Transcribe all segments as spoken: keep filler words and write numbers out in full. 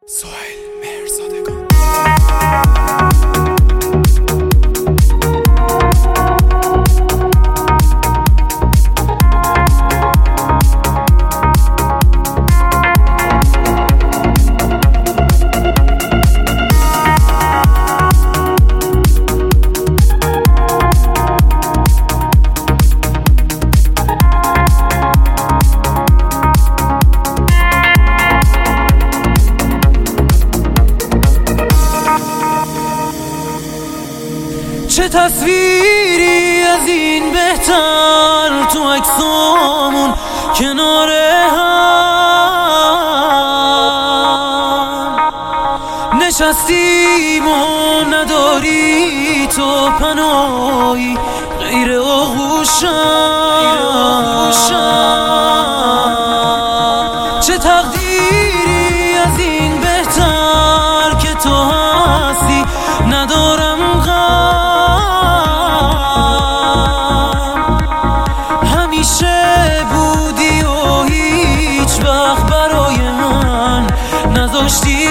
سهیل مهرزادگان. چه تصویری از این بهتر تو عکسامون کنار هم نشستیم و نداری تو پناهی غیر آغوشم. چه تقدیری از این بهتر که تو هستی ندارم نذاشتی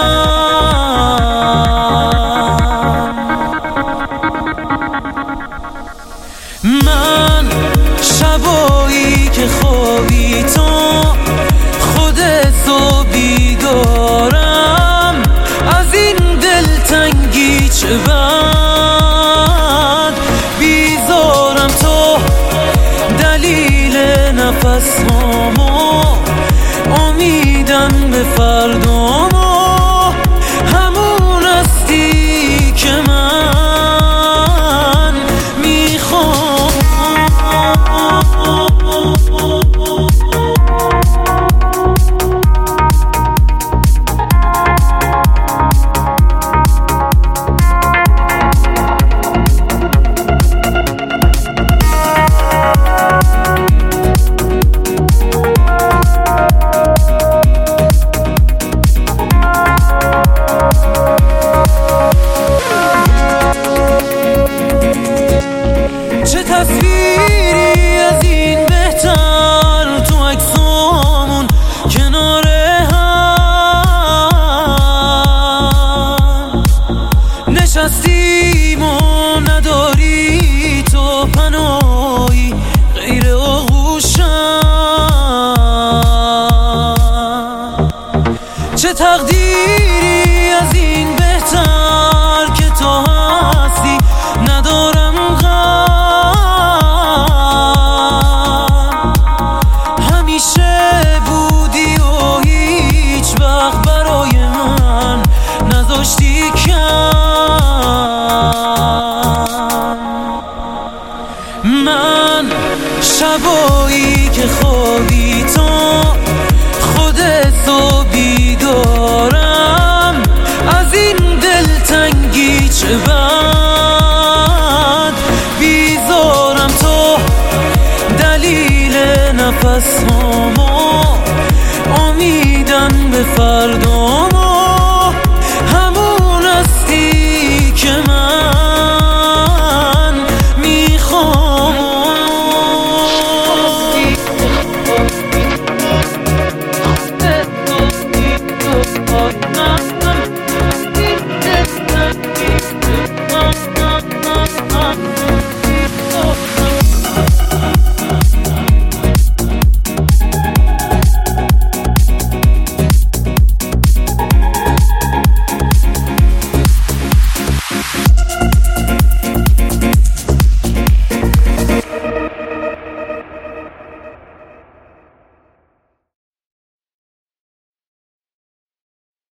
کم. من شبایی که خوابی تو خودتو بیدارم از این دلتنگی چه بد بیزارم تو دلیل نفس هامو امیدم به فردامو همون هستی که من میخوام. تصویری از این بهتر تو عکسامون کنار هم نشستیم و نداری تو پناهی غیر آغوشم. چه تقدیری از این بهتر که تو هستی ندارم من شبایی که خوابی تو خودتو بیدارم از این دلتنگی چه بد بیزارم تو دلیل نفس هامو امیدم به فردا